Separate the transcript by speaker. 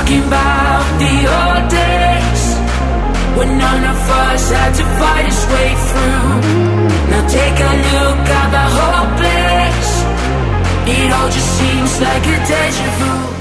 Speaker 1: talking about the old days when none of us had to fight his way through. Now take a look at the whole place. It all just seems like a deja vu.